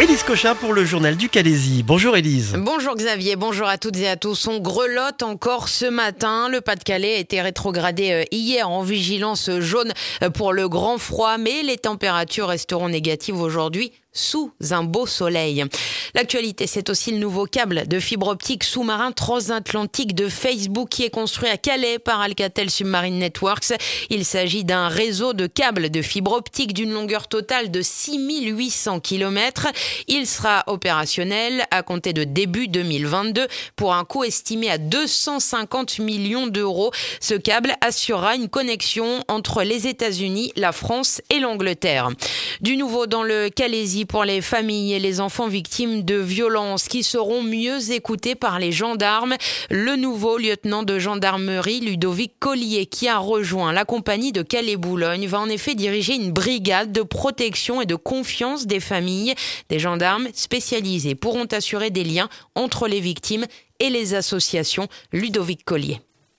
Élise Cochin pour le journal du Calaisis. Bonjour Élise. Bonjour Xavier, bonjour à toutes et à tous. On grelotte encore ce matin. Le Pas-de-Calais a été rétrogradé hier en vigilance jaune pour le grand froid, mais les températures resteront négatives aujourd'hui sous un beau soleil. L'actualité, c'est aussi le nouveau câble de fibre optique sous-marin transatlantique de Facebook qui est construit à Calais par Alcatel Submarine Networks. Il s'agit d'un réseau de câbles de fibre optique d'une longueur totale de 6800 km. Il sera opérationnel à compter de début 2022 pour un coût estimé à 250 millions d'euros. Ce câble assurera une connexion entre les États-Unis, la France et l'Angleterre. Du nouveau dans le Calaisis pour les familles et les enfants victimes de violences qui seront mieux écoutés par les gendarmes. Le nouveau lieutenant de gendarmerie, Ludovic Collier, qui a rejoint la compagnie de Calais-Boulogne, va en effet diriger une brigade de protection et de confiance des familles. Des gendarmes spécialisés pourront assurer des liens entre les victimes et les associations. Ludovic Collier.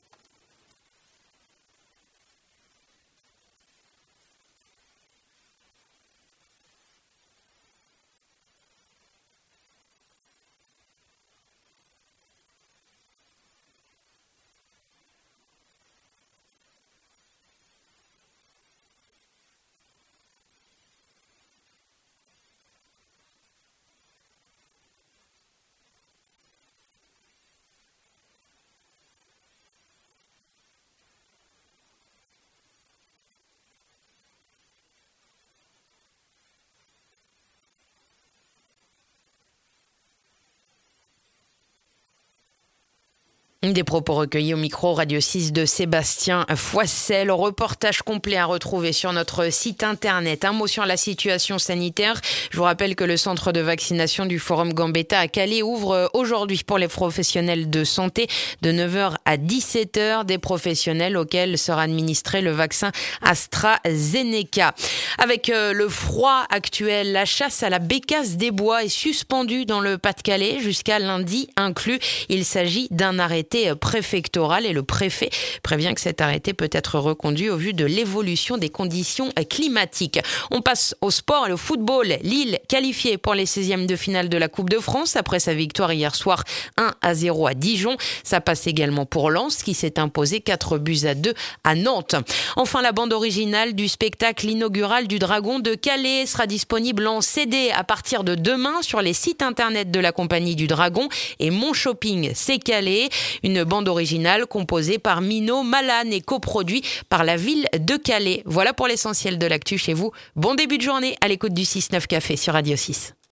Des propos recueillis au micro Radio 6 de Sébastien Foissel. Reportage complet à retrouver sur notre site internet. Un mot sur la situation sanitaire. Je vous rappelle que le centre de vaccination du Forum Gambetta à Calais ouvre aujourd'hui pour les professionnels de santé de 9h à 17h. Des professionnels auxquels sera administré le vaccin AstraZeneca. Avec le froid actuel, la chasse à la bécasse des bois est suspendue dans le Pas-de-Calais jusqu'à lundi inclus. Il s'agit d'un arrêté préfectoral et le préfet prévient que cet arrêté peut être reconduit au vu de l'évolution des conditions climatiques. On passe au sport et au football. Lille qualifiée pour les 16e de finale de la Coupe de France après sa victoire hier soir 1-0 à Dijon. Ça passe également pour Lens qui s'est imposé 4-2 à Nantes. Enfin, la bande originale du spectacle inaugural du Dragon de Calais sera disponible en CD à partir de demain sur les sites internet de la compagnie du Dragon et Mon Shopping c'est Calais. Une bande originale composée par Mino Malane et coproduit par la ville de Calais. Voilà pour l'essentiel de l'actu chez vous. Bon début de journée à l'écoute du 6-9 Café sur Radio 6.